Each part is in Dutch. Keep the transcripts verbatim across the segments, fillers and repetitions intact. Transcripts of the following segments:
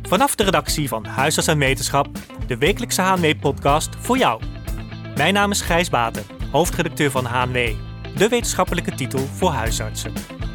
Vanaf de redactie van Huisarts en Wetenschap, de wekelijkse H N W-podcast voor jou. Mijn naam is Gijs Baten, hoofdredacteur van H N W, de wetenschappelijke titel voor huisartsen.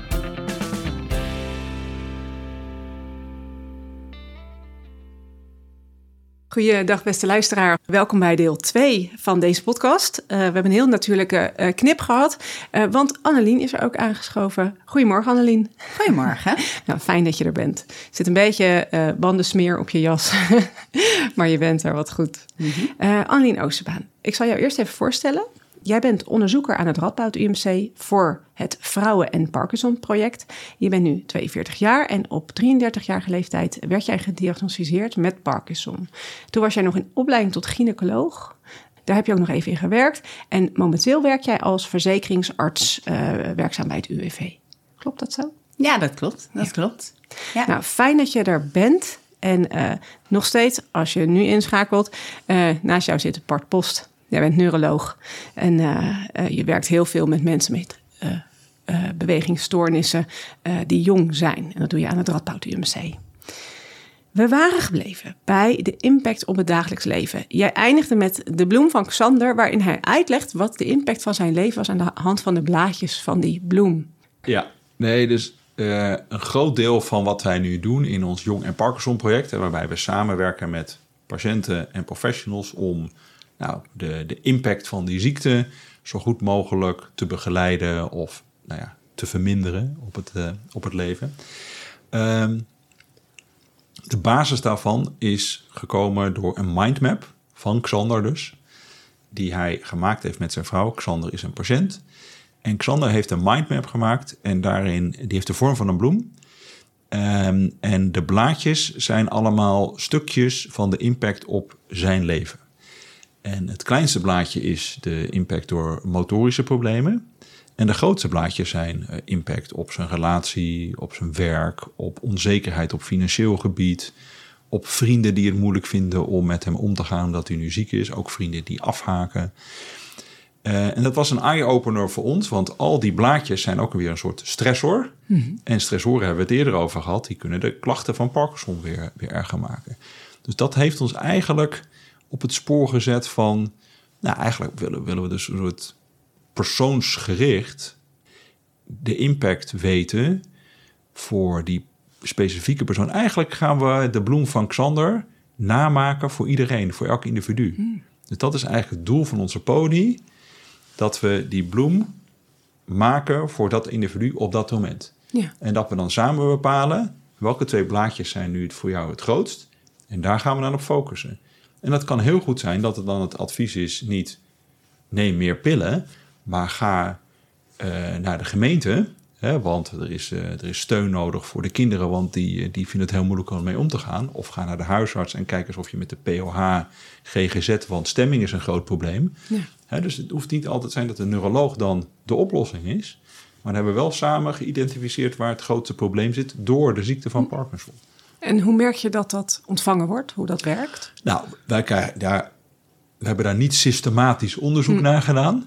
Goeiedag beste luisteraar, welkom bij deel twee van deze podcast. Uh, we hebben een heel natuurlijke uh, knip gehad, uh, want Annelien is er ook aangeschoven. Goedemorgen Annelien. Goedemorgen. Nou, fijn dat je er bent. Er zit een beetje uh, bandensmeer op je jas, maar je bent er, wat goed. Mm-hmm. Uh, Annelien Oosterbaan, ik zal jou eerst even voorstellen. Jij bent onderzoeker aan het Radboud U M C voor het Vrouwen- en Parkinson-project. Je bent nu tweeënveertig jaar en op drieëndertigjarige leeftijd werd jij gediagnosticeerd met Parkinson. Toen was jij nog in opleiding tot gynaecoloog. Daar heb je ook nog even in gewerkt. En momenteel werk jij als verzekeringsarts uh, werkzaam bij het U W V. Klopt dat zo? Ja, dat klopt. Dat ja. klopt. Ja. Nou, fijn dat je er bent. En uh, nog steeds, als je nu inschakelt, uh, naast jou zit Bart Post. Jij bent neuroloog en uh, uh, je werkt heel veel met mensen met uh, uh, bewegingsstoornissen uh, die jong zijn. En dat doe je aan het Radboud U M C. We waren gebleven bij de impact op het dagelijks leven. Jij eindigde met de bloem van Xander, waarin hij uitlegt wat de impact van zijn leven was aan de hand van de blaadjes van die bloem. Ja, nee, dus uh, een groot deel van wat wij nu doen in ons Jong en Parkinson project, waarbij we samenwerken met patiënten en professionals om Nou, de, de impact van die ziekte zo goed mogelijk te begeleiden of nou ja, te verminderen op het, uh, op het leven. Um, de basis daarvan is gekomen door een mindmap van Xander dus, die hij gemaakt heeft met zijn vrouw. Xander is een patiënt. En Xander heeft een mindmap gemaakt en daarin, die heeft de vorm van een bloem. Um, en de blaadjes zijn allemaal stukjes van de impact op zijn leven. En het kleinste blaadje is de impact door motorische problemen. En de grootste blaadjes zijn uh, impact op zijn relatie, op zijn werk, op onzekerheid op financieel gebied, op vrienden die het moeilijk vinden om met hem om te gaan omdat hij nu ziek is. Ook vrienden die afhaken. Uh, en dat was een eye-opener voor ons, want al die blaadjes zijn ook weer een soort stressor. Mm-hmm. En stressoren hebben we het eerder over gehad. Die kunnen de klachten van Parkinson weer, weer erger maken. Dus dat heeft ons eigenlijk op het spoor gezet van, nou eigenlijk willen, willen we dus een soort persoonsgericht de impact weten voor die specifieke persoon. Eigenlijk gaan we de bloem van Xander namaken voor iedereen, voor elk individu. Hmm. Dus dat is eigenlijk het doel van onze pony, dat we die bloem maken voor dat individu op dat moment. Ja. En dat we dan samen bepalen welke twee blaadjes zijn nu voor jou het grootst. En daar gaan we dan op focussen. En dat kan heel goed zijn dat het dan het advies is niet neem meer pillen, maar ga uh, naar de gemeente. Hè, want er is, uh, er is steun nodig voor de kinderen, want die, die vinden het heel moeilijk om mee om te gaan. Of ga naar de huisarts en kijk eens of je met de P O H, G G Z, want stemming is een groot probleem. Ja. Hè, dus het hoeft niet altijd te zijn dat de neuroloog dan de oplossing is. Maar we hebben wel samen geïdentificeerd waar het grootste probleem zit door de ziekte van Parkinson. En hoe merk je dat dat ontvangen wordt, hoe dat werkt? Nou, wij krijgen, daar, we hebben daar niet systematisch onderzoek hm. naar gedaan.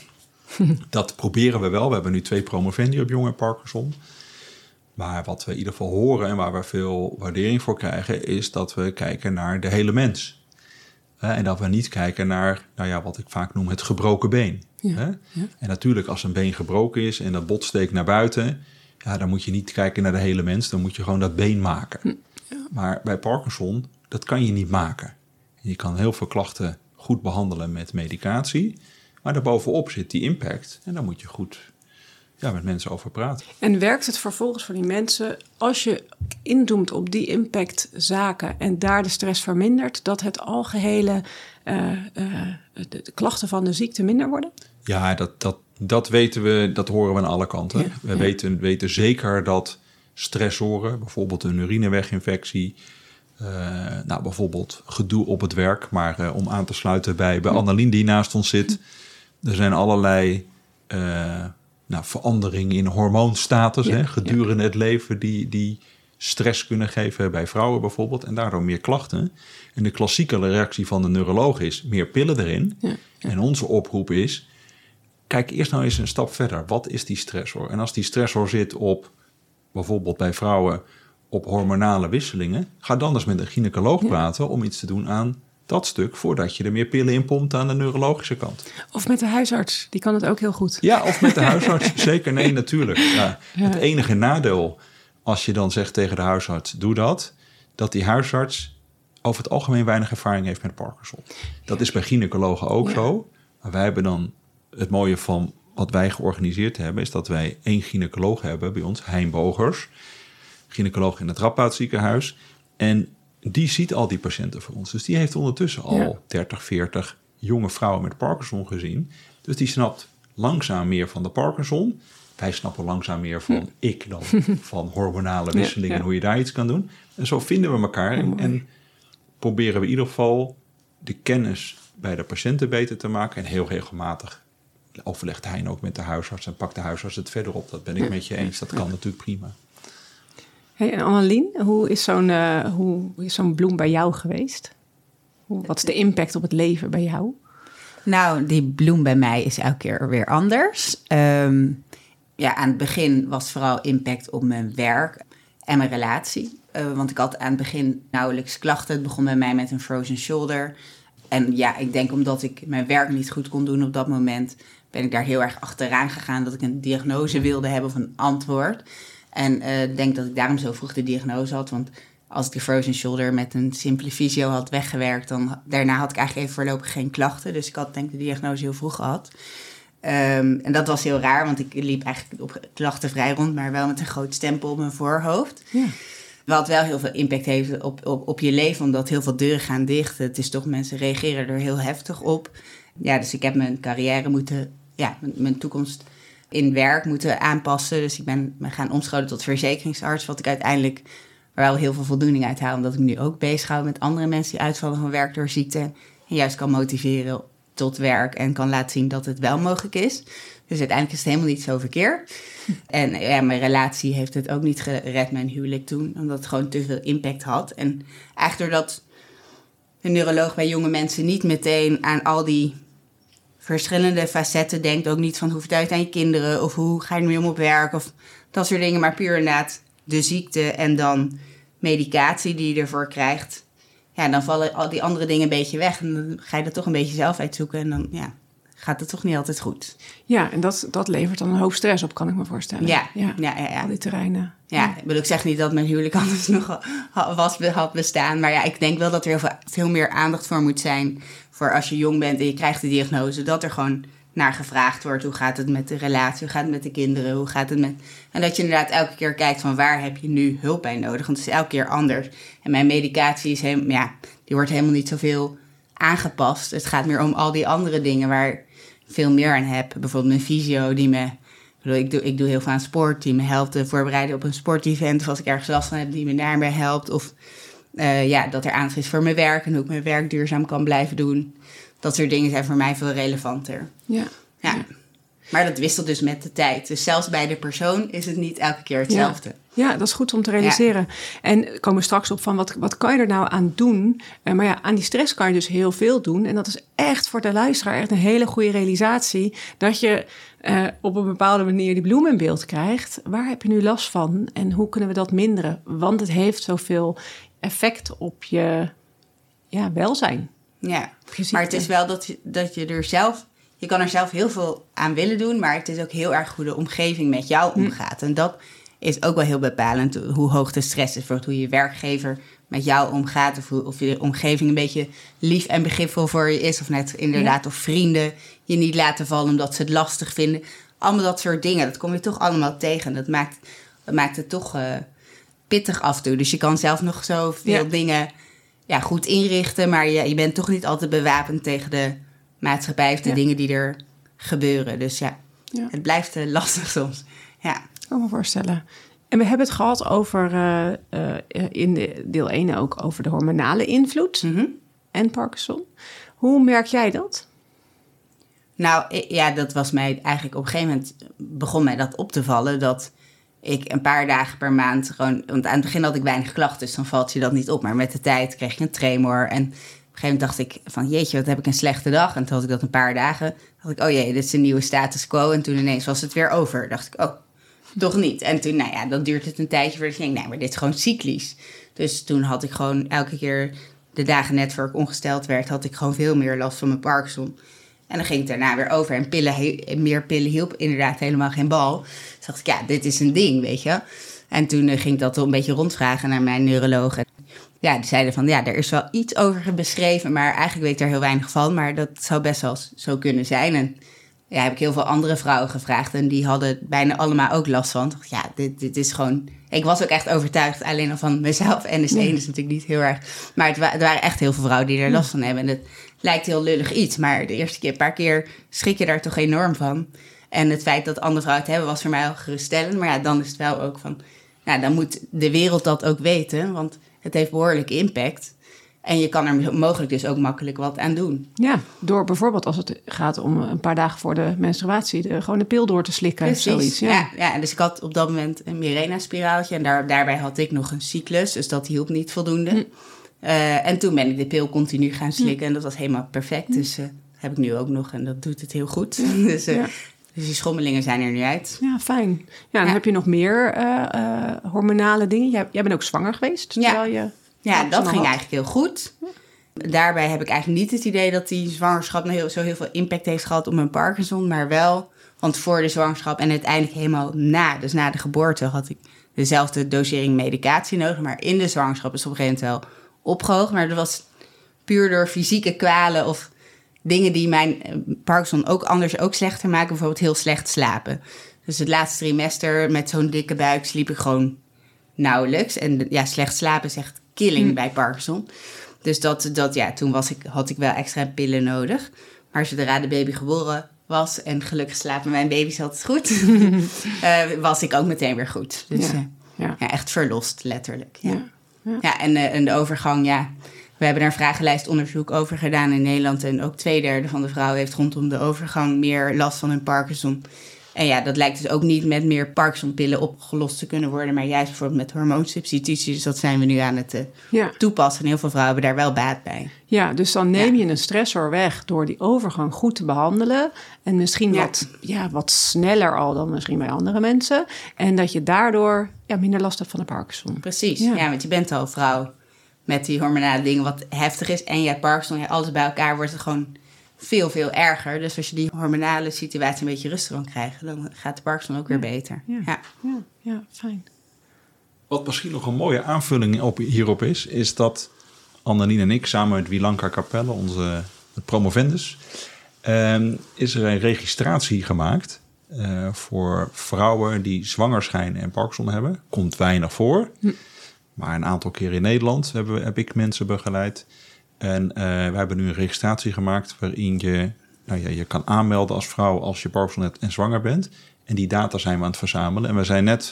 Dat proberen we wel. We hebben nu twee promovendi op Jong en Parkinson. Maar wat we in ieder geval horen en waar we veel waardering voor krijgen, is dat we kijken naar de hele mens. En dat we niet kijken naar, nou ja, wat ik vaak noem het gebroken been. Ja, ja. En natuurlijk als een been gebroken is en dat bot steekt naar buiten, ja, dan moet je niet kijken naar de hele mens, dan moet je gewoon dat been maken. Ja. Maar bij Parkinson, dat kan je niet maken. Je kan heel veel klachten goed behandelen met medicatie, maar daarbovenop zit die impact. En daar moet je goed ja, met mensen over praten. En werkt het vervolgens voor die mensen, als je inzoomt op die impactzaken en daar de stress vermindert, dat het algehele uh, uh, de, de klachten van de ziekte minder worden? Ja, dat, dat, dat weten we, dat horen we aan alle kanten. Ja, we ja. weten, weten zeker dat stressoren, bijvoorbeeld een urineweginfectie, uh, nou, bijvoorbeeld gedoe op het werk, maar uh, om aan te sluiten bij, bij Annelien die naast ons zit, er zijn allerlei uh, nou, veranderingen in hormoonstatus ja, hè, gedurende ja. het leven die, die stress kunnen geven bij vrouwen bijvoorbeeld en daardoor meer klachten. En de klassieke reactie van de neuroloog is meer pillen erin. Ja, ja. En onze oproep is, kijk eerst nou eens een stap verder. Wat is die stressor? En als die stressor zit op, bijvoorbeeld bij vrouwen, op hormonale wisselingen. Ga dan eens met een gynaecoloog ja. praten om iets te doen aan dat stuk, voordat je er meer pillen in pompt aan de neurologische kant. Of met de huisarts, die kan het ook heel goed. Ja, of met de huisarts, zeker. Nee, natuurlijk. Ja. Ja. Het enige nadeel, als je dan zegt tegen de huisarts, doe dat, dat die huisarts over het algemeen weinig ervaring heeft met Parkinson. Dat ja. is bij gynaecologen ook ja. zo. Maar wij hebben dan het mooie van wat wij georganiseerd hebben, is dat wij één gynaecoloog hebben bij ons, Hein Bogers, gynaecoloog in het Radboud ziekenhuis. En die ziet al die patiënten voor ons. Dus die heeft ondertussen al ja. dertig, veertig jonge vrouwen met Parkinson gezien. Dus die snapt langzaam meer van de Parkinson. Wij snappen langzaam meer van hm. ik dan van hormonale wisselingen ja, ja. en hoe je daar iets kan doen. En zo vinden we elkaar en, en proberen we in ieder geval de kennis bij de patiënten beter te maken. En heel regelmatig overlegt hij ook met de huisarts en pakt de huisarts het verder op. Dat ben ik ja. met je eens. Dat kan ja. natuurlijk prima. Hey, en Annelien, hoe is zo'n, uh, hoe is zo'n bloem bij jou geweest? Hoe, wat is de impact op het leven bij jou? Nou, die bloem bij mij is elke keer weer anders. Um, ja, aan het begin was vooral impact op mijn werk en mijn relatie. Uh, want ik had aan het begin nauwelijks klachten. Het begon bij mij met een frozen shoulder. En ja, ik denk omdat ik mijn werk niet goed kon doen op dat moment, ben ik daar heel erg achteraan gegaan dat ik een diagnose wilde hebben of een antwoord. En ik uh, denk dat ik daarom zo vroeg de diagnose had. Want als ik de frozen shoulder met een simpele fysio had weggewerkt, dan daarna had ik eigenlijk even voorlopig geen klachten. Dus ik had denk ik de diagnose heel vroeg gehad. Um, en dat was heel raar, want ik liep eigenlijk op klachtenvrij rond, maar wel met een groot stempel op mijn voorhoofd. Ja. Wat wel heel veel impact heeft op, op, op je leven, omdat heel veel deuren gaan dicht. Het is toch, mensen reageren er heel heftig op. Ja, dus ik heb mijn carrière moeten, ja, mijn, mijn toekomst in werk moeten aanpassen. Dus ik ben me gaan omscholen tot verzekeringsarts, wat ik uiteindelijk wel heel veel voldoening uit haal, omdat ik me nu ook bezig hou met andere mensen die uitvallen van werk door ziekte. En juist kan motiveren tot werk en kan laten zien dat het wel mogelijk is. Dus uiteindelijk is het helemaal niet zo verkeerd. En ja, mijn relatie heeft het ook niet gered, mijn huwelijk toen, omdat het gewoon te veel impact had. En eigenlijk doordat een neuroloog bij jonge mensen niet meteen aan al die verschillende facetten denkt, ook niet van hoe vertel je aan je kinderen of hoe ga je ermee om op werk of dat soort dingen, maar puur inderdaad de ziekte en dan medicatie die je ervoor krijgt. Ja, dan vallen al die andere dingen een beetje weg en dan ga je er toch een beetje zelf uitzoeken en dan ja, gaat het toch niet altijd goed. Ja, en dat, dat levert dan een hoop stress op, kan ik me voorstellen. Ja, ja, ja, ja, ja. Al die terreinen. Ja, ja. Ik bedoel, ik zeg niet dat mijn huwelijk anders nog was, had bestaan, maar ja, ik denk wel dat er heel veel, veel meer aandacht voor moet zijn voor als je jong bent en je krijgt de diagnose, dat er gewoon naar gevraagd wordt. Hoe gaat het met de relatie? Hoe gaat het met de kinderen? Hoe gaat het met... En dat je inderdaad elke keer kijkt van waar heb je nu hulp bij nodig? Want het is elke keer anders. En mijn medicatie is helemaal, ja, die wordt helemaal niet zoveel aangepast. Het gaat meer om al die andere dingen waar ik veel meer aan heb. Bijvoorbeeld mijn fysio die me... Ik, bedoel, ik, doe, ik doe heel veel aan sport. Die me helpt te voorbereiden op een sportevent. Of als ik ergens last van heb, die me daarbij helpt. Of uh, ja, dat er aandacht is voor mijn werk. En hoe ik mijn werk duurzaam kan blijven doen. Dat soort dingen zijn voor mij veel relevanter. Ja. Ja. ja. Maar dat wisselt dus met de tijd. Dus zelfs bij de persoon is het niet elke keer hetzelfde. Ja, ja, dat is goed om te realiseren. Ja. En komen we straks op van wat, wat kan je er nou aan doen? Uh, maar ja, aan die stress kan je dus heel veel doen. En dat is echt voor de luisteraar echt een hele goede realisatie. Dat je uh, op een bepaalde manier die bloem in beeld krijgt. Waar heb je nu last van? En hoe kunnen we dat minderen? Want het heeft zoveel effect op je ja, welzijn. Ja, maar het is wel dat je, dat je er zelf... Je kan er zelf heel veel aan willen doen, maar het is ook heel erg hoe de omgeving met jou omgaat. En dat is ook wel heel bepalend, hoe hoog de stress is. Voor hoe je werkgever met jou omgaat, of, hoe, of je omgeving een beetje lief en begripvol voor je is. Of net inderdaad, ja. Of vrienden je niet laten vallen omdat ze het lastig vinden. Allemaal dat soort dingen, dat kom je toch allemaal tegen. Dat maakt, dat maakt het toch uh, pittig af en toe. Dus je kan zelf nog zoveel ja. dingen ja, goed inrichten, maar je, je bent toch niet altijd bewapend tegen de maatschappij of de ja. dingen die er gebeuren. Dus ja, ja. het blijft uh, lastig soms. Ja. Ik kan me voorstellen. En we hebben het gehad over, uh, uh, in de deel één ook, over de hormonale invloed mm-hmm. en Parkinson. Hoe merk jij dat? Nou, ja, dat was mij eigenlijk op een gegeven moment begon mij dat op te vallen, dat ik een paar dagen per maand gewoon, want aan het begin had ik weinig klachten, dus dan valt je dat niet op. Maar met de tijd kreeg ik een tremor en op een gegeven moment dacht ik van jeetje, wat heb ik een slechte dag. En toen had ik dat een paar dagen, dacht ik, oh jee, dit is een nieuwe status quo. En toen ineens was het weer over. Dacht ik, oh, toch niet. En toen, nou ja, dan duurt het een tijdje voordat je denkt, nee, maar dit is gewoon cyclisch. Dus toen had ik gewoon elke keer, de dagen net voor ik ongesteld werd, had ik gewoon veel meer last van mijn Parkinson. En dan ging ik daarna weer over. En pillen, meer pillen hielp inderdaad helemaal geen bal. Dus dacht ik, ja, dit is een ding, weet je. En toen uh, ging ik dat een beetje rondvragen naar mijn neuroloog. En ja, die zeiden van, ja, er is wel iets over beschreven, maar eigenlijk weet ik daar heel weinig van. Maar dat zou best wel zo kunnen zijn. En ja, heb ik heel veel andere vrouwen gevraagd. En die hadden bijna allemaal ook last van. Ik dacht, ja, dit, dit is gewoon... Ik was ook echt overtuigd alleen al van mezelf. En de ene is natuurlijk niet heel erg... Maar het, wa- het waren echt heel veel vrouwen die er last van hebben. En het lijkt heel lullig iets. Maar de eerste keer, een paar keer schrik je daar toch enorm van. En het feit dat andere vrouwen het hebben was voor mij al geruststellend. Maar ja, dan is het wel ook van... Nou, dan moet de wereld dat ook weten. Want het heeft behoorlijk impact. En je kan er mogelijk dus ook makkelijk wat aan doen. Ja, door bijvoorbeeld als het gaat om een paar dagen voor de menstruatie... De, gewoon de pil door te slikken. Precies, zoiets, ja. Ja, ja, dus ik had op dat moment een Mirena-spiraaltje... en daar, daarbij had ik nog een cyclus, dus dat hielp niet voldoende. Hm. Uh, en toen ben ik de pil continu gaan slikken hm. en dat was helemaal perfect. Hm. Dus uh, heb ik nu ook nog en dat doet het heel goed. Ja. dus, uh, ja. dus die schommelingen zijn er nu uit. Ja, fijn. Ja, dan ja. heb je nog meer uh, uh, hormonale dingen. Jij, jij bent ook zwanger geweest, terwijl ja. je... Ja, dat ging had. eigenlijk heel goed. Daarbij heb ik eigenlijk niet het idee dat die zwangerschap nou heel, zo heel veel impact heeft gehad op mijn Parkinson. Maar wel, want voor de zwangerschap en uiteindelijk helemaal na, dus na de geboorte, had ik dezelfde dosering medicatie nodig. Maar in de zwangerschap is het op een gegeven moment wel opgehoogd. Maar dat was puur door fysieke kwalen of dingen die mijn Parkinson ook anders ook slechter maken. Bijvoorbeeld heel slecht slapen. Dus het laatste trimester met zo'n dikke buik sliep ik gewoon nauwelijks. En ja, slecht slapen is echt killing hm. bij Parkinson. Dus dat, dat, ja, toen was ik, had ik wel extra pillen nodig. Maar zodra de baby geboren was en gelukkig slapen mijn baby's altijd goed, uh, was ik ook meteen weer goed. Dus ja. Uh, ja. Ja, echt verlost, letterlijk. Ja, ja. ja. ja en, uh, en de overgang, ja. We hebben daar een vragenlijstonderzoek over gedaan in Nederland. En ook twee derde van de vrouwen heeft rondom de overgang meer last van hun Parkinson. En ja, dat lijkt dus ook niet met meer Parkinson-pillen opgelost te kunnen worden, maar juist bijvoorbeeld met hormoonsubstitutie. Dus dat zijn we nu aan het uh, ja. toepassen. En heel veel vrouwen hebben daar wel baat bij. Ja, dus dan neem ja. je een stressor weg door die overgang goed te behandelen. En misschien ja. Wat, ja, wat sneller al dan misschien bij andere mensen. En dat je daardoor ja, minder last hebt van de Parkinson. Precies, ja. ja, want je bent al vrouw met die hormonale dingen wat heftig is. En je hebt Parkinson, ja, alles bij elkaar wordt het gewoon veel, veel erger. Dus als je die hormonale situatie een beetje rustig kan krijgen, dan gaat de Parkinson ook weer beter. Ja, ja. ja, ja fijn. Wat misschien nog een mooie aanvulling op, hierop is, is dat Annelien en ik samen met Wilanka Capelle, onze promovendus, um, is er een registratie gemaakt uh, voor vrouwen die zwanger schijnen en Parkinson hebben. Komt weinig voor, hm. maar een aantal keer in Nederland hebben, heb ik mensen begeleid. En uh, we hebben nu een registratie gemaakt waarin je, nou ja, je kan aanmelden als vrouw als je Parkinson hebt en zwanger bent. En die data zijn we aan het verzamelen. En we zijn net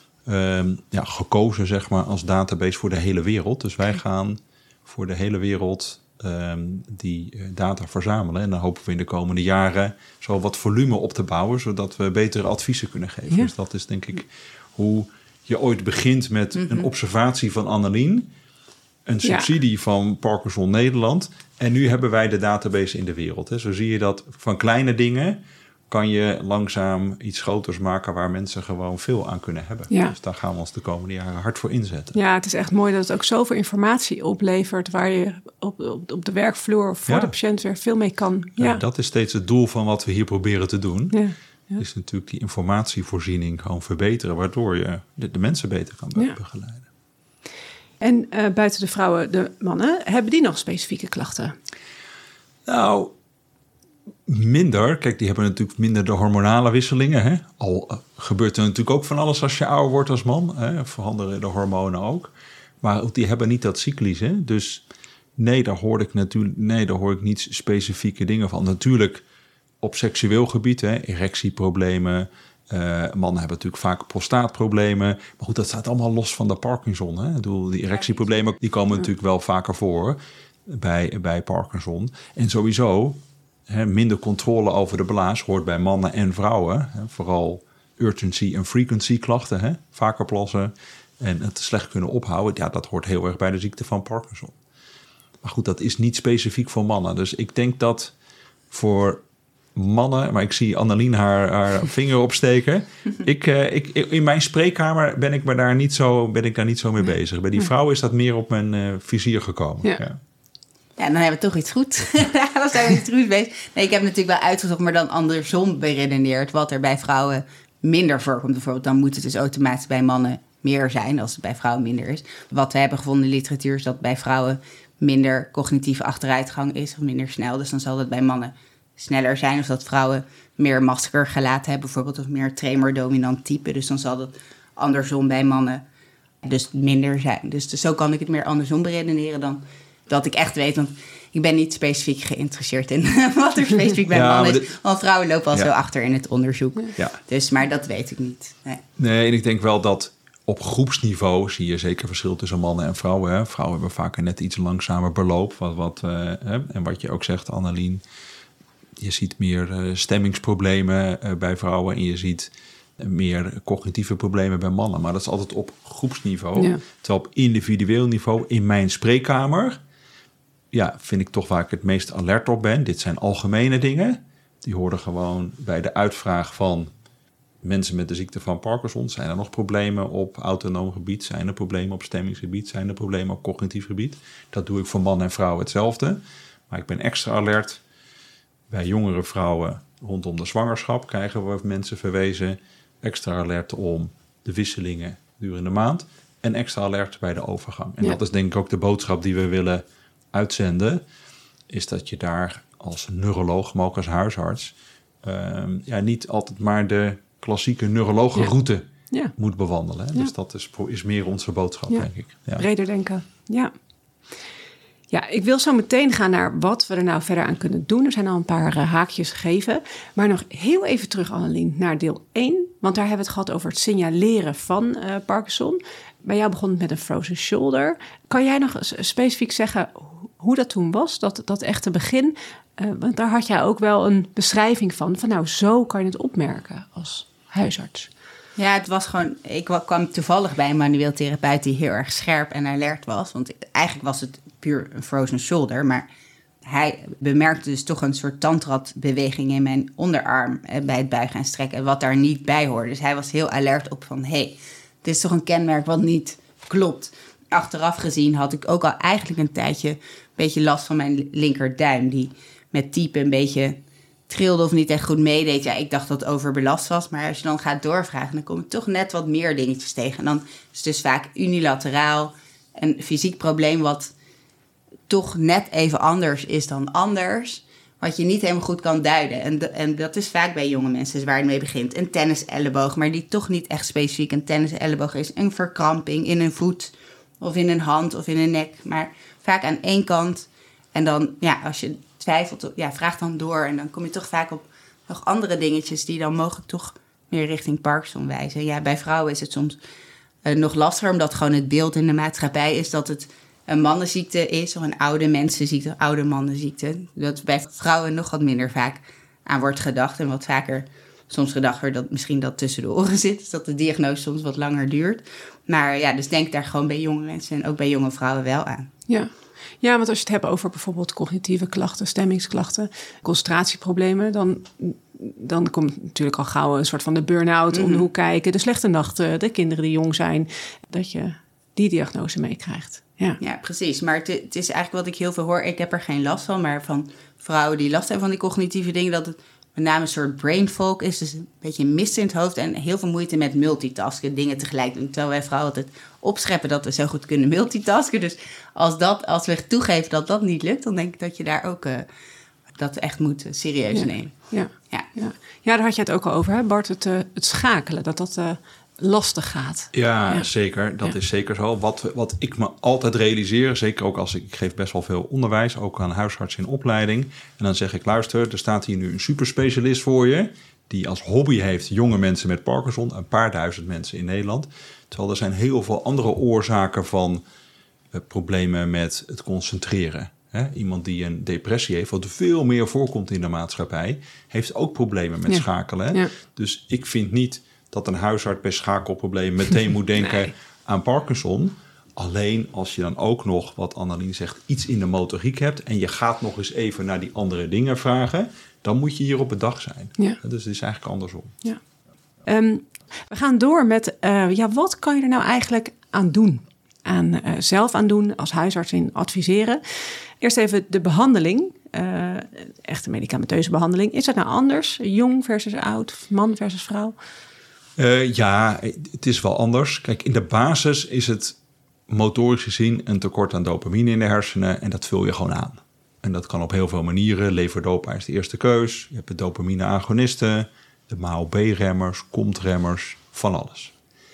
um, ja, gekozen zeg maar, als database voor de hele wereld. Dus wij gaan voor de hele wereld um, die uh, data verzamelen. En dan hopen we in de komende jaren zo wat volume op te bouwen, zodat we betere adviezen kunnen geven. Ja. Dus dat is denk ik hoe je ooit begint met mm-hmm. een observatie van Annelien, een subsidie ja. van Parkinson Nederland. En nu hebben wij de database in de wereld. Hè. Zo zie je dat van kleine dingen kan je langzaam iets groters maken waar mensen gewoon veel aan kunnen hebben. Ja. Dus daar gaan we ons de komende jaren hard voor inzetten. Ja, het is echt mooi dat het ook zoveel informatie oplevert waar je op, op, op de werkvloer voor ja. de patiënt weer veel mee kan. Ja. Ja, dat is steeds het doel van wat we hier proberen te doen. Ja. Ja. Is natuurlijk die informatievoorziening gewoon verbeteren, waardoor je de, de mensen beter kan be- ja. begeleiden. En uh, buiten de vrouwen, de mannen, hebben die nog specifieke klachten? Nou, minder. Kijk, die hebben natuurlijk minder de hormonale wisselingen. Hè? Al uh, gebeurt er natuurlijk ook van alles als je ouder wordt als man. Hè? Veranderen de hormonen ook. Maar die hebben niet dat cyclisch. Hè? Dus nee, daar hoor ik natuurlijk, nee, daar hoor ik niet specifieke dingen van. Natuurlijk op seksueel gebied, hè? Erectieproblemen. Uh, mannen hebben natuurlijk vaak prostaatproblemen. Maar goed, dat staat allemaal los van de Parkinson. Hè? Ik bedoel, die erectieproblemen die komen natuurlijk wel vaker voor bij, bij Parkinson. En sowieso, hè, minder controle over de blaas hoort bij mannen en vrouwen. Hè? Vooral urgency en frequency klachten. Hè? Vaker plassen en het slecht kunnen ophouden. Ja, dat hoort heel erg bij de ziekte van Parkinson. Maar goed, dat is niet specifiek voor mannen. Dus ik denk dat voor mannen, maar ik zie Annelien haar, haar vinger opsteken. ik, uh, ik, in mijn spreekkamer ben ik, me daar niet zo, ben ik daar niet zo mee bezig. Bij die vrouw is dat meer op mijn uh, vizier gekomen. Ja. Ja. Ja, dan hebben we toch iets goed. Dan zijn we iets goed bezig. Nee, ik heb natuurlijk wel uitgezocht, maar dan andersom beredeneerd. Wat er bij vrouwen minder voorkomt. Bijvoorbeeld, dan moet het dus automatisch bij mannen meer zijn als het bij vrouwen minder is. Wat we hebben gevonden in de literatuur is dat bij vrouwen minder cognitieve achteruitgang is of minder snel. Dus dan zal dat bij mannen sneller zijn. Of dat vrouwen meer masker gelaten hebben bijvoorbeeld, of meer tremor-dominant type. Dus dan zal dat andersom bij mannen dus minder zijn. Dus, dus zo kan ik het meer andersom beredeneren dan dat ik echt weet. Want ik ben niet specifiek geïnteresseerd in wat er specifiek bij Ja, mannen is. dit- Want vrouwen lopen al Ja. zo achter in het onderzoek. Ja. Dus, maar dat weet ik niet. Nee. Nee, en ik denk wel dat op groepsniveau zie je zeker verschil tussen mannen en vrouwen. Hè. Vrouwen hebben vaak een net iets langzamer beloop. Wat, wat, uh, hè. En wat je ook zegt, Annelien, je ziet meer uh, stemmingsproblemen uh, bij vrouwen en je ziet uh, meer cognitieve problemen bij mannen. Maar dat is altijd op groepsniveau. Ja. Terwijl op individueel niveau in mijn spreekkamer, ja, vind ik toch waar ik het meest alert op ben. Dit zijn algemene dingen. Die horen gewoon bij de uitvraag van mensen met de ziekte van Parkinson. Zijn er nog problemen op autonoom gebied? Zijn er problemen op stemmingsgebied? Zijn er problemen op cognitief gebied? Dat doe ik voor man en vrouw hetzelfde. Maar ik ben extra alert bij jongere vrouwen rondom de zwangerschap. Krijgen we mensen verwezen. Extra alert om de wisselingen durende maand. En extra alert bij de overgang. En Ja. dat is denk ik ook de boodschap die we willen uitzenden. Is dat je daar als neuroloog, maar ook als huisarts, um, ja, niet altijd maar de klassieke neurologenroute Ja. moet bewandelen. Hè? Ja. Dus dat is, is meer onze boodschap, Ja. denk ik. Ja. Breder denken, ja. Ja, ik wil zo meteen gaan naar wat we er nou verder aan kunnen doen. Er zijn al een paar uh, haakjes gegeven. Maar nog heel even terug, Annelien, naar deel één. Want daar hebben we het gehad over het signaleren van uh, Parkinson. Bij jou begon het met een frozen shoulder. Kan jij nog s- specifiek zeggen hoe dat toen was? Dat, dat echte begin? Uh, want daar had jij ook wel een beschrijving van. Van nou, zo kan je het opmerken als huisarts. Ja, het was gewoon. Ik wa- kwam toevallig bij een manueel therapeut die heel erg scherp en alert was. Want eigenlijk was het puur een frozen shoulder. Maar hij bemerkte dus toch een soort tandradbeweging in mijn onderarm eh, bij het buigen en strekken. Wat daar niet bij hoorde. Dus hij was heel alert op van: hé, hey, dit is toch een kenmerk wat niet klopt. Achteraf gezien had ik ook al eigenlijk een tijdje een beetje last van mijn linkerduim. Die met type een beetje trilde of niet echt goed meedeed. Ja, ik dacht dat het overbelast was. Maar als je dan gaat doorvragen, dan kom ik toch net wat meer dingetjes tegen. En dan is het dus vaak unilateraal een fysiek probleem wat toch net even anders is dan anders. Wat je niet helemaal goed kan duiden. En, de, en dat is vaak bij jonge mensen dus waar het mee begint. Een tenniselleboog, maar die toch niet echt specifiek een tenniselleboog is. Een verkramping in een voet of in een hand of in een nek. Maar vaak aan één kant. En dan, ja, als je twijfelt, ja, vraag dan door. En dan kom je toch vaak op nog andere dingetjes die dan mogelijk toch meer richting Parkinson wijzen. Ja, bij vrouwen is het soms uh, nog lastiger, omdat gewoon het beeld in de maatschappij is dat het een mannenziekte is of een oude mensenziekte, oude mannenziekte. Dat bij vrouwen nog wat minder vaak aan wordt gedacht en wat vaker soms gedacht wordt dat misschien dat tussen de oren zit. Dus dat de diagnose soms wat langer duurt. Maar ja, dus denk daar gewoon bij jonge mensen en ook bij jonge vrouwen wel aan. Ja. Ja, want als je het hebt over bijvoorbeeld cognitieve klachten, stemmingsklachten, concentratieproblemen, dan, dan komt natuurlijk al gauw een soort van de burn-out mm-hmm. om de hoek kijken, de slechte nachten, de kinderen die jong zijn, dat je die diagnose meekrijgt. Ja. Ja, precies. Maar het, het is eigenlijk wat ik heel veel hoor. Ik heb er geen last van, maar van vrouwen die last hebben van die cognitieve dingen, dat het met name een soort brain fog is. Dus een beetje mist in het hoofd en heel veel moeite met multitasken, dingen tegelijk doen. Terwijl wij vrouwen altijd opscheppen dat we zo goed kunnen multitasken. Dus als, dat, als we toegeven dat dat niet lukt, dan denk ik dat je daar ook uh, dat echt moet uh, serieus ja. nemen. Ja. Ja. Ja. ja, daar had je het ook al over, hè, Bart, het, uh, het schakelen, dat dat uh, lastig gaat. Ja, Ja. zeker. Dat Ja. is zeker zo. Wat, wat ik me altijd realiseer, zeker ook als ik, ik geef best wel veel onderwijs, ook aan huisartsen in opleiding. En dan zeg ik, luister, er staat hier nu een superspecialist voor je, die als hobby heeft jonge mensen met Parkinson, een paar duizend mensen in Nederland. Terwijl er zijn heel veel andere oorzaken van uh, problemen met het concentreren. Hè? Iemand die een depressie heeft, wat veel meer voorkomt in de maatschappij, heeft ook problemen met Ja. schakelen. Ja. Dus ik vind niet dat een huisarts bij schakelproblemen meteen moet denken Nee. aan Parkinson. Alleen als je dan ook nog, wat Annelien zegt, iets in de motoriek hebt en je gaat nog eens even naar die andere dingen vragen, dan moet je hier op het dag zijn. Ja. Dus het is eigenlijk andersom. Ja. Um, we gaan door met, uh, ja, wat kan je er nou eigenlijk aan doen? Aan uh, zelf aan doen, als huisarts in adviseren. Eerst even de behandeling. Uh, echte medicamenteuze behandeling. Is dat nou anders? Jong versus oud? Man versus vrouw? Uh, ja, het is wel anders. Kijk, in de basis is het motorisch gezien een tekort aan dopamine in de hersenen. En dat vul je gewoon aan. En dat kan op heel veel manieren. Levodopa is de eerste keus. Je hebt de dopamine-agonisten, de M A O B-remmers, C O M T-remmers, van alles.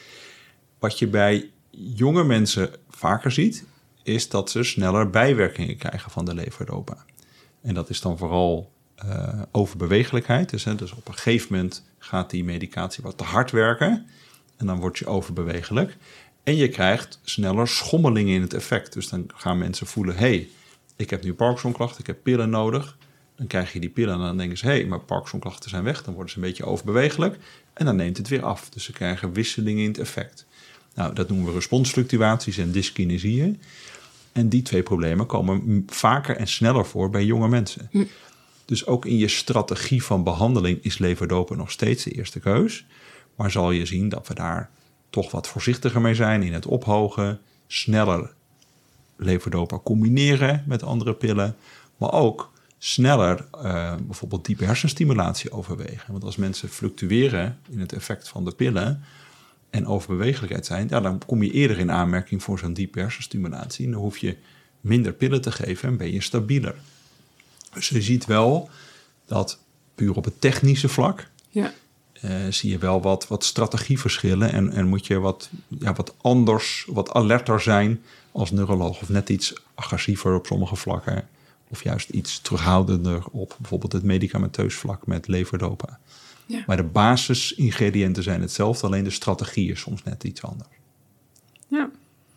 Wat je bij jonge mensen vaker ziet, is dat ze sneller bijwerkingen krijgen van de levodopa. En dat is dan vooral uh, overbewegelijkheid. Dus, hè, dus op een gegeven moment gaat die medicatie wat te hard werken. En dan word je overbewegelijk. En je krijgt sneller schommelingen in het effect. Dus dan gaan mensen voelen, hé, hey, ik heb nu Parkinson-klachten, ik heb pillen nodig. Dan krijg je die pillen en dan denken ze, hé, hey, maar Parkinson-klachten zijn weg. Dan worden ze een beetje overbewegelijk. En dan neemt het weer af. Dus ze krijgen wisselingen in het effect. Nou, dat noemen we responsfluctuaties en dyskinesieën. En die twee problemen komen vaker en sneller voor bij jonge mensen. Hm. Dus ook in je strategie van behandeling is levodopa nog steeds de eerste keus. Maar zal je zien dat we daar toch wat voorzichtiger mee zijn in het ophogen. Sneller levodopa combineren met andere pillen. Maar ook sneller uh, bijvoorbeeld diepe hersenstimulatie overwegen. Want als mensen fluctueren in het effect van de pillen en overbewegelijkheid zijn, ja, dan kom je eerder in aanmerking voor zo'n diepe hersenstimulatie. En dan hoef je minder pillen te geven en ben je stabieler. Dus je ziet wel dat puur op het technische vlak ja. uh, zie je wel wat, wat strategieverschillen. En, en moet je wat, ja, wat anders, wat alerter zijn als neuroloog. Of net iets agressiever op sommige vlakken. Of juist iets terughoudender op bijvoorbeeld het medicamenteus vlak met levodopa. Ja. Maar de basisingrediënten zijn hetzelfde, alleen de strategie is soms net iets anders. Ja.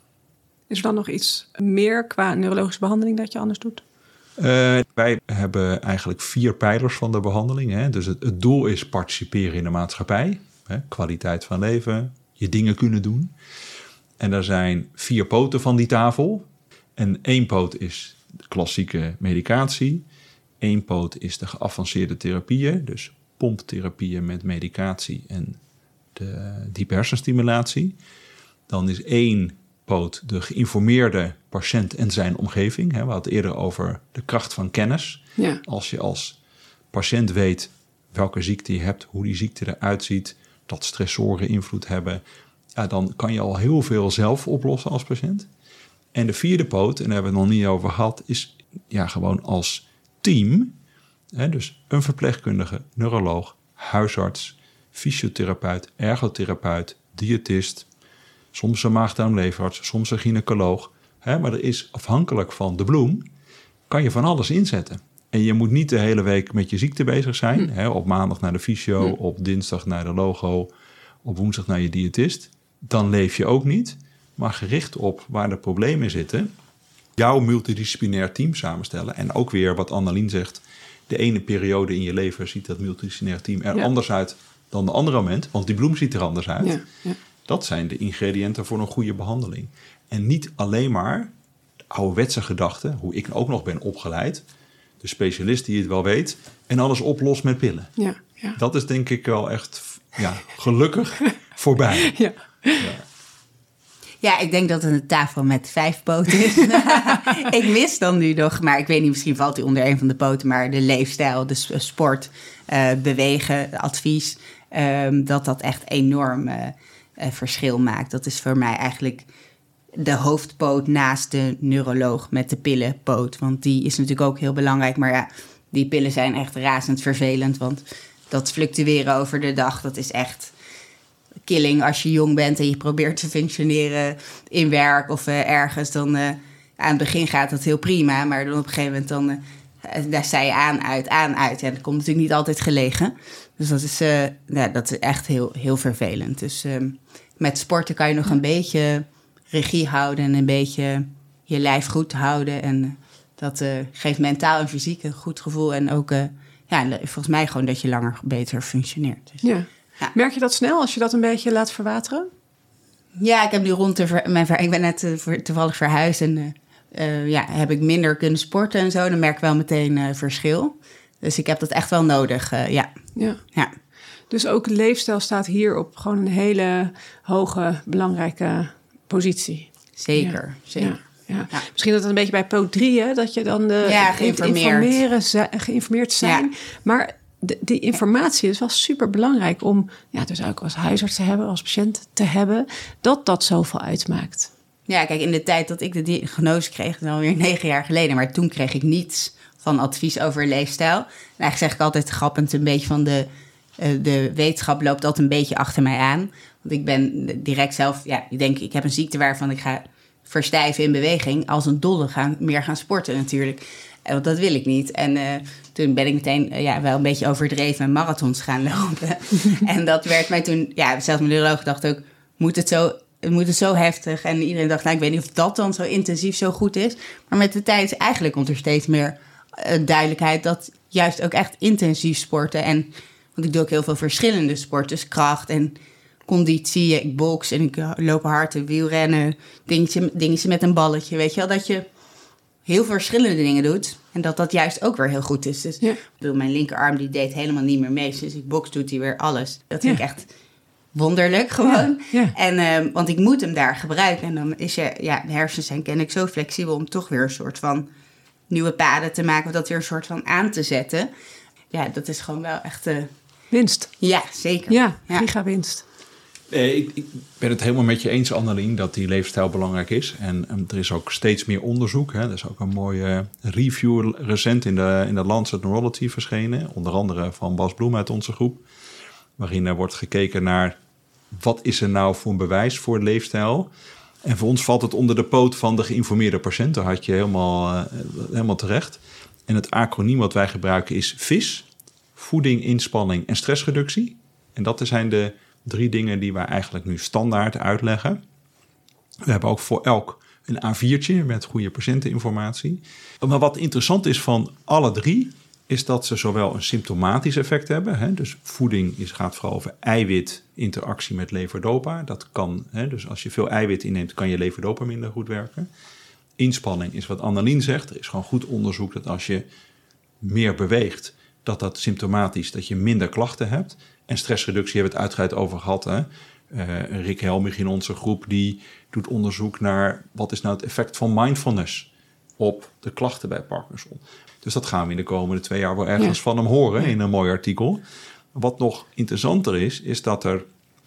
Is er dan nog iets meer qua neurologische behandeling dat je anders doet? Uh, wij hebben eigenlijk vier pijlers van de behandeling. Hè. Dus het, het doel is participeren in de maatschappij. Hè. Kwaliteit van leven, je dingen kunnen doen. En er zijn vier poten van die tafel. En één poot is de klassieke medicatie. Eén poot is de geavanceerde therapieën. Dus pomptherapieën met medicatie en de diepe hersenstimulatie. Dan is één poot de geïnformeerde patiënt en zijn omgeving. We hadden het eerder over de kracht van kennis. Ja. Als je als patiënt weet welke ziekte je hebt, hoe die ziekte eruit ziet, dat stressoren invloed hebben, ja, dan kan je al heel veel zelf oplossen als patiënt. En de vierde poot, en daar hebben we het nog niet over gehad, is ja, gewoon als team. Hè, dus een verpleegkundige, neuroloog, huisarts, fysiotherapeut, ergotherapeut, diëtist, soms een maag-darmleverarts, soms een gynaecoloog. Hè, maar er is afhankelijk van de bloem, kan je van alles inzetten. En je moet niet de hele week met je ziekte bezig zijn. Hm. Hè, op maandag naar de fysio, hm. op dinsdag naar de logo, op woensdag naar je diëtist. Dan leef je ook niet, maar gericht op waar de problemen zitten, jouw multidisciplinair team samenstellen. En ook weer wat Annalien zegt, de ene periode in je leven ziet dat multidisciplinair team er ja. anders uit dan de andere moment. Want die bloem ziet er anders uit. Ja, ja. Dat zijn de ingrediënten voor een goede behandeling. En niet alleen maar de ouderwetse gedachte, hoe ik ook nog ben opgeleid. De specialist die het wel weet en alles oplost met pillen. Ja, ja. Dat is denk ik wel echt ja, gelukkig voorbij. Ja. Ja. Ja, ik denk dat het een tafel met vijf poten is. Ik mis dan nu nog, maar ik weet niet, misschien valt hij onder een van de poten, maar de leefstijl, de sport, uh, bewegen, advies, um, dat dat echt enorm uh, uh, verschil maakt. Dat is voor mij eigenlijk de hoofdpoot naast de neuroloog met de pillenpoot. Want die is natuurlijk ook heel belangrijk, maar ja, die pillen zijn echt razend vervelend, want dat fluctueren over de dag, dat is echt killing als je jong bent en je probeert te functioneren in werk of uh, ergens. Dan uh, aan het begin gaat dat heel prima, maar dan op een gegeven moment dan, uh, daar sta je aan, uit, aan, uit. En dat komt natuurlijk niet altijd gelegen. Dus dat is, uh, ja, dat is echt heel, heel vervelend. Dus uh, met sporten kan je nog een beetje regie houden en een beetje je lijf goed houden. En uh, dat uh, geeft mentaal en fysiek een goed gevoel. En ook, uh, ja, volgens mij gewoon dat je langer beter functioneert. Dus, ja. Ja. Merk je dat snel als je dat een beetje laat verwateren? Ja, ik heb nu rond de ver, mijn ver, ik ben net uh, toevallig verhuisd en uh, uh, ja, heb ik minder kunnen sporten en zo. Dan merk ik wel meteen uh, verschil. Dus ik heb dat echt wel nodig, uh, ja. ja. ja. Dus ook leefstijl staat hier op gewoon een hele hoge, belangrijke positie. Zeker, ja. zeker. Ja. Ja. Ja. Misschien dat het een beetje bij P O drie, hè, dat je dan de ja, geïnformeerd. geïnformeerd zijn. Ja. Maar de, die informatie is wel super belangrijk om, ja, dus ook als huisarts te hebben, als patiënt te hebben, dat dat zoveel uitmaakt. Ja, kijk, in de tijd dat ik de diagnose kreeg, dat is alweer negen jaar geleden, maar toen kreeg ik niets van advies over leefstijl. En eigenlijk zeg ik altijd grappend een beetje van de, uh, de wetenschap loopt altijd een beetje achter mij aan. Want ik ben direct zelf, ja, ik denk, ik heb een ziekte waarvan ik ga verstijven in beweging, als een dolle gaan, meer gaan sporten natuurlijk. Want dat wil ik niet. En uh, toen ben ik meteen uh, ja, wel een beetje overdreven marathons gaan lopen. En dat werd mij toen, ja, zelfs mijn neuroloog dacht ook, moet het zo, moet het zo heftig? En iedereen dacht, nou, ik weet niet of dat dan zo intensief zo goed is. Maar met de tijd eigenlijk komt er steeds meer uh, duidelijkheid dat juist ook echt intensief sporten. En, want ik doe ook heel veel verschillende sporten, dus kracht en conditie, ik box en ik loop hard, wielrennen, dingetje, dingetje met een balletje, weet je wel, dat je heel verschillende dingen doet en dat dat juist ook weer heel goed is. Dus ja. ik bedoel, mijn linkerarm die deed helemaal niet meer mee, sinds ik box doet hij weer alles. Dat vind ja. ik echt wonderlijk gewoon. Ja. Ja. En uh, want ik moet hem daar gebruiken en dan is je, ja, de hersens zijn kennelijk zo flexibel om toch weer een soort van nieuwe paden te maken, of dat weer een soort van aan te zetten. Ja, dat is gewoon wel echt uh, winst. Ja, zeker. Ja, gigawinst. Eh, ik, ik ben het helemaal met je eens, Annelien, dat die leefstijl belangrijk is. En, en er is ook steeds meer onderzoek. Hè. Er is ook een mooie review recent in de, in de Lancet Neurology verschenen. Onder andere van Bas Bloem uit onze groep. Waarin er wordt gekeken naar wat is er nou voor een bewijs voor leefstijl. En voor ons valt het onder de poot van de geïnformeerde patiënt. Daar had je helemaal, uh, helemaal terecht. En het acroniem wat wij gebruiken is V I S. Voeding, inspanning en stressreductie. En dat zijn de drie dingen die wij eigenlijk nu standaard uitleggen. We hebben ook voor elk een A viertje met goede patiënteninformatie. Maar wat interessant is van alle drie, is dat ze zowel een symptomatisch effect hebben. Hè, dus voeding is, gaat vooral over eiwitinteractie met leverdopa. Dat kan, hè, dus als je veel eiwit inneemt, kan je leverdopa minder goed werken. Inspanning is wat Annelien zegt. Er is gewoon goed onderzoek dat als je meer beweegt, dat dat symptomatisch, dat je minder klachten hebt. En stressreductie hebben we het uitgebreid over gehad. Hè? Uh, Rick Helmich in onze groep die doet onderzoek naar wat is nou het effect van mindfulness op de klachten bij Parkinson. Dus dat gaan we in de komende twee jaar wel ergens ja. van hem horen in een mooi artikel. Wat nog interessanter is, is dat er,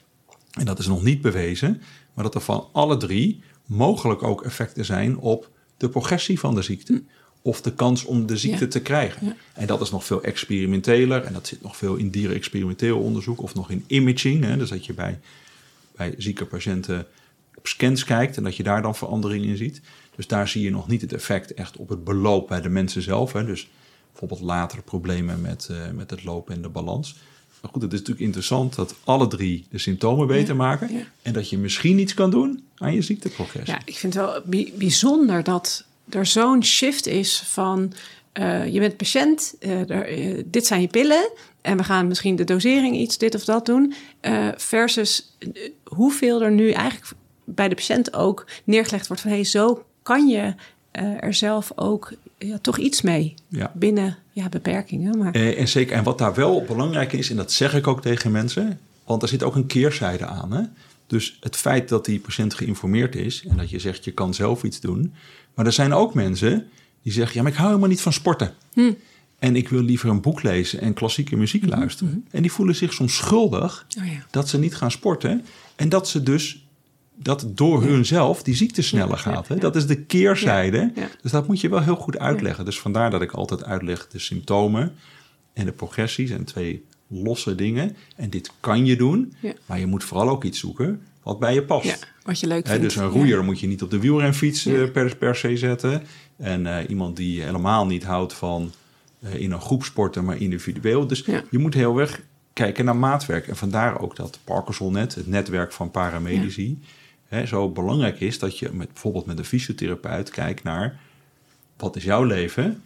en dat is nog niet bewezen, maar dat er van alle drie mogelijk ook effecten zijn op de progressie van de ziekte. Of de kans om de ziekte ja. te krijgen. Ja. En dat is nog veel experimenteler. En dat zit nog veel in dierenexperimenteel onderzoek. Of nog in imaging. Hè, dus dat je bij, bij zieke patiënten op scans kijkt. En dat je daar dan verandering in ziet. Dus daar zie je nog niet het effect echt op het beloop bij de mensen zelf. Hè. Dus bijvoorbeeld latere problemen met, uh, met het lopen en de balans. Maar goed, het is natuurlijk interessant dat alle drie de symptomen beter ja. maken. Ja. En dat je misschien iets kan doen aan je ziekteprogressie. Ja, ik vind het wel bijzonder dat er zo'n shift is van uh, je bent patiënt, uh, er, uh, dit zijn je pillen en we gaan misschien de dosering iets dit of dat doen, uh, versus uh, hoeveel er nu eigenlijk bij de patiënt ook neergelegd wordt van hey, zo kan je uh, er zelf ook ja, toch iets mee ja. binnen ja, beperkingen. Maar... Uh, en zeker, en wat daar wel belangrijk is, en dat zeg ik ook tegen mensen, want er zit ook een keerzijde aan. Hè? Dus het feit dat die patiënt geïnformeerd is en dat je zegt je kan zelf iets doen. Maar er zijn ook mensen die zeggen, ja, maar ik hou helemaal niet van sporten. Hm. En ik wil liever een boek lezen en klassieke muziek mm-hmm. luisteren. En die voelen zich soms schuldig oh, ja. dat ze niet gaan sporten. En dat ze dus, dat door ja. hunzelf die ziekte sneller ja, gaat. Hè? Ja. Dat is de keerzijde. Ja, ja. Dus dat moet je wel heel goed uitleggen. Ja. Dus vandaar dat ik altijd uitleg de symptomen en de progressies en twee losse dingen. En dit kan je doen, ja. maar je moet vooral ook iets zoeken wat bij je past. Ja, wat je leuk He, vindt. Dus een roeier ja. moet je niet op de wielrenfiets ja. uh, per, per se zetten. En uh, iemand die helemaal niet houdt van uh, in een groep sporten, maar individueel. Dus ja. je moet heel erg kijken naar maatwerk. En vandaar ook dat ParkinsonNet, het netwerk van paramedici, ja. hè, zo belangrijk is dat je met, bijvoorbeeld met een fysiotherapeut kijkt naar wat is jouw leven?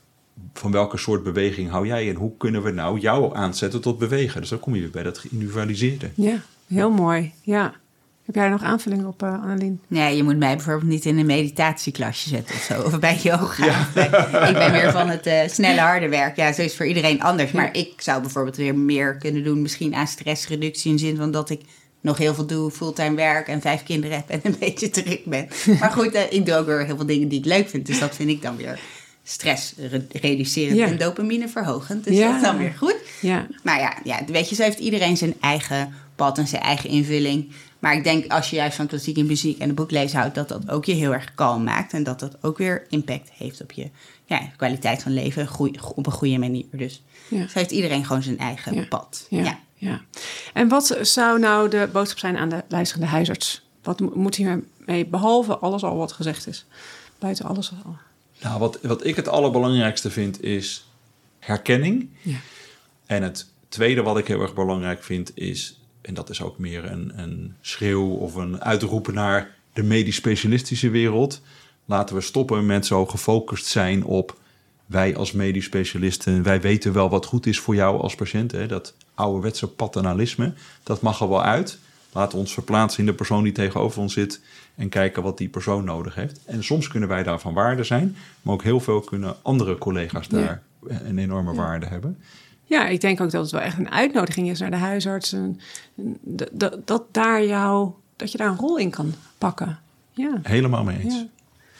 Van welke soort beweging hou jij en hoe kunnen we nou jou aanzetten tot bewegen? Dus dan kom je weer bij dat geïndividualiseerde. Ja, heel mooi. Ja. Heb jij er nog aanvullingen op, uh, Annelien? Nee, je moet mij bijvoorbeeld niet in een meditatieklasje zetten of zo. Of bij yoga. Ja. Bij, ik ben meer van het uh, snelle, harde werk. Ja, zo is het voor iedereen anders. Maar ja. ik zou bijvoorbeeld weer meer kunnen doen. Misschien aan stressreductie in de zin van dat ik nog heel veel doe. Fulltime werk en vijf kinderen heb en een beetje druk ben. Maar goed, uh, ik doe ook weer heel veel dingen die ik leuk vind. Dus dat vind ik dan weer stress reducerend ja. en dopamine verhogend. Dus ja. dat is dan weer goed. Ja. Maar ja, ja, weet je, zo heeft iedereen zijn eigen pad en zijn eigen invulling. Maar ik denk als je juist van klassieke muziek en de boeklezen houdt, dat dat ook je heel erg kalm maakt. En dat dat ook weer impact heeft op je ja, kwaliteit van leven goeie, op een goede manier. Dus ja. zo heeft iedereen gewoon zijn eigen ja. pad. Ja. Ja. Ja. En wat zou nou de boodschap zijn aan de luisterende huisarts? Wat moet hiermee, behalve alles al wat gezegd is? Buiten alles al. Nou, wat, wat ik het allerbelangrijkste vind is herkenning. Ja. En het tweede wat ik heel erg belangrijk vind is, en dat is ook meer een, een schreeuw of een uitroepen naar de medisch specialistische wereld. Laten we stoppen met zo gefocust zijn op wij als medisch specialisten. Wij weten wel wat goed is voor jou als patiënt. Hè? Dat ouderwetse paternalisme, dat mag er wel uit. Laten we ons verplaatsen in de persoon die tegenover ons zit en kijken wat die persoon nodig heeft. En soms kunnen wij daar van waarde zijn, maar ook heel veel kunnen andere collega's daar ja. een enorme ja. waarde hebben. Ja, ik denk ook dat het wel echt een uitnodiging is naar de huisarts. En, dat, dat, dat, daar jou, dat je daar een rol in kan pakken. Ja. Helemaal mee eens. Ja,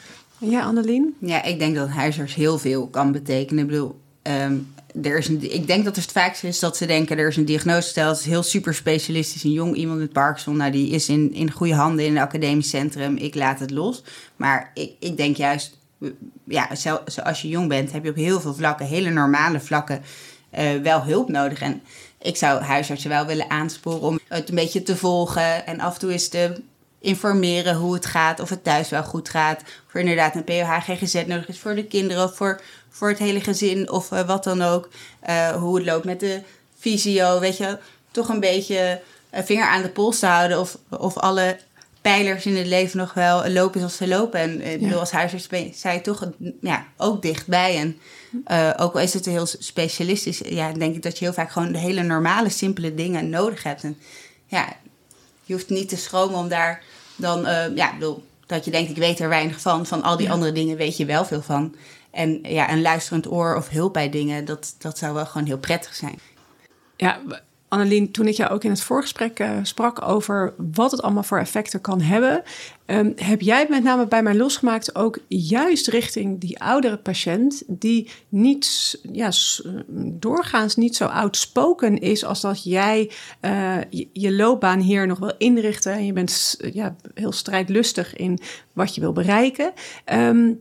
ja Annelien? Ja, ik denk dat een huisarts heel veel kan betekenen. Ik bedoel, um, er is een, ik denk dat het vaak is dat ze denken, er is een diagnose gesteld, het is heel super specialistisch. Een jong iemand met Parkinson, nou die is in, in goede handen in een academisch centrum. Ik laat het los. Maar ik, ik denk juist, ja, zo, als je jong bent, heb je op heel veel vlakken, hele normale vlakken, Uh, wel hulp nodig. En ik zou huisartsen wel willen aansporen om het een beetje te volgen en af en toe eens te informeren hoe het gaat, of het thuis wel goed gaat, of er inderdaad een P O H G G Z nodig is voor de kinderen of voor, voor het hele gezin of uh, wat dan ook. Uh, hoe het loopt met de fysio, weet je, toch een beetje een vinger aan de pols te houden of, of alle pijlers in het leven nog wel lopen zoals ze lopen. En uh, ja. als huisarts ben je toch ja, ook dichtbij. En uh, ook al is het heel specialistisch, ja, denk ik dat je heel vaak gewoon de hele normale, simpele dingen nodig hebt. En ja, je hoeft niet te schromen om daar dan, uh, ja, bedoel, dat je denkt, ik weet er weinig van. Van al die ja. andere dingen weet je wel veel van. En ja, een luisterend oor of hulp bij dingen, dat, dat zou wel gewoon heel prettig zijn. Ja, Annelien, toen ik jou ook in het voorgesprek uh, sprak over wat het allemaal voor effecten kan hebben, um, heb jij met name bij mij losgemaakt ook juist richting die oudere patiënt die niet, ja, doorgaans niet zo outspoken is als dat jij uh, je, je loopbaan hier nog wil inrichten en je bent ja, heel strijdlustig in wat je wil bereiken. Um,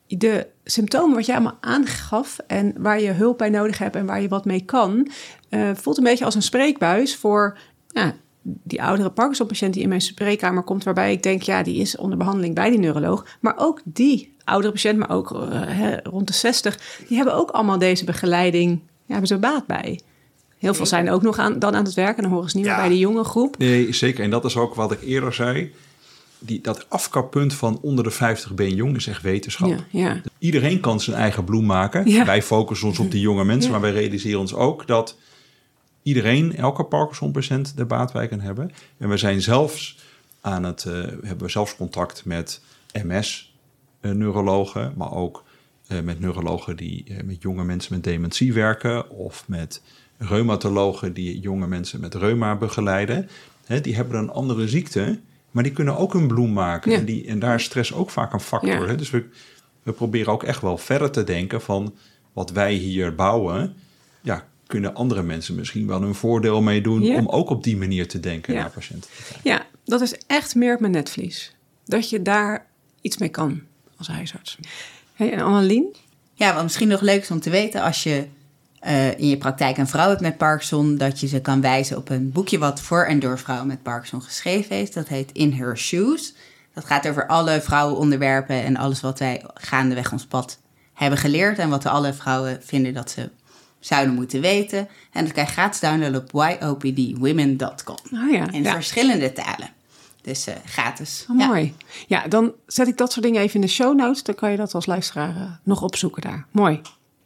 De symptomen wat jij allemaal aangaf en waar je hulp bij nodig hebt en waar je wat mee kan, uh, voelt een beetje als een spreekbuis voor ja, die oudere Parkinson-patiënt die in mijn spreekkamer komt, waarbij ik denk, ja, die is onder behandeling bij die neuroloog. Maar ook die oudere patiënt, maar ook uh, he, rond de zestig, die hebben ook allemaal deze begeleiding, ja, hebben ze baat bij. Heel veel zijn ook nog aan, dan aan het werk en dan horen ze niet ja. meer bij de jonge groep. Nee, zeker. En dat is ook wat ik eerder zei. Die, dat afkappunt van onder de vijftig ben jong is echt wetenschap. Ja, ja. Iedereen kan zijn eigen bloem maken. Ja. Wij focussen ons op die jonge mensen, ja. maar wij realiseren ons ook dat iedereen, elke Parkinson-patiënt, er baat bij kan hebben. En we zijn zelfs aan het, uh, hebben we zelfs contact met M S-neurologen, maar ook uh, met neurologen die uh, met jonge mensen met dementie werken, of met reumatologen die jonge mensen met reuma begeleiden. He, die hebben een andere ziekte, maar die kunnen ook een bloem maken. Ja. En, die, en daar is stress ook vaak een factor. Ja. Hè? Dus we, we proberen ook echt wel verder te denken van wat wij hier bouwen. Ja, kunnen andere mensen misschien wel een voordeel mee doen ja. om ook op die manier te denken ja. naar patiënten. Ja, dat is echt meer op mijn netvlies. Dat je daar iets mee kan als huisarts. Hey, en Annelien? Ja, wat misschien nog leuk is om te weten als je Uh, in je praktijk een vrouw hebt met Parkinson, dat je ze kan wijzen op een boekje wat voor en door vrouwen met Parkinson geschreven heeft. Dat heet In Her Shoes. Dat gaat over alle vrouwenonderwerpen en alles wat wij gaandeweg ons pad hebben geleerd en wat alle vrouwen vinden dat ze zouden moeten weten. En dat kan je gratis downloaden op y o p d women dot com. Oh ja, in ja. verschillende talen. Dus uh, gratis. Oh, ja. Mooi. Ja, dan zet ik dat soort dingen even in de show notes. Dan kan je dat als luisteraar uh, nog opzoeken daar. Mooi.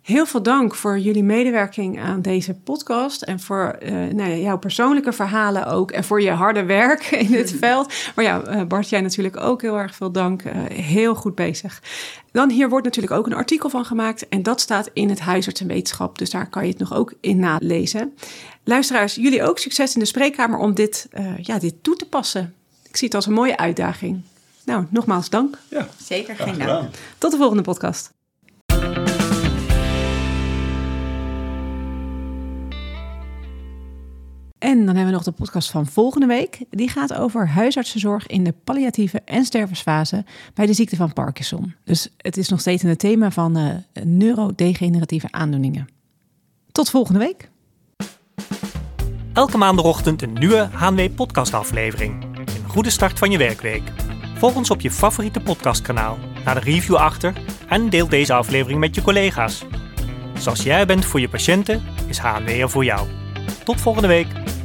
Heel veel dank voor jullie medewerking aan deze podcast. En voor uh, nou ja, jouw persoonlijke verhalen ook. En voor je harde werk in dit veld. Maar ja, uh, Bart, jij natuurlijk ook heel erg veel dank. Uh, heel goed bezig. Dan hier wordt natuurlijk ook een artikel van gemaakt. En dat staat in het Huisarts en Wetenschap. Dus daar kan je het nog ook in nalezen. Luisteraars, jullie ook succes in de spreekkamer om dit, uh, ja, dit toe te passen. Ik zie het als een mooie uitdaging. Nou, nogmaals dank. Ja, zeker, geen dank. Tot de volgende podcast. En dan hebben we nog de podcast van volgende week. Die gaat over huisartsenzorg in de palliatieve en stervensfase bij de ziekte van Parkinson. Dus het is nog steeds in het thema van uh, neurodegeneratieve aandoeningen. Tot volgende week. Elke maandagochtend een nieuwe H N W podcast aflevering. Een goede start van je werkweek. Volg ons op je favoriete podcastkanaal. Laat een review achter en deel deze aflevering met je collega's. Zoals jij bent voor je patiënten, is H N W er voor jou. Tot volgende week.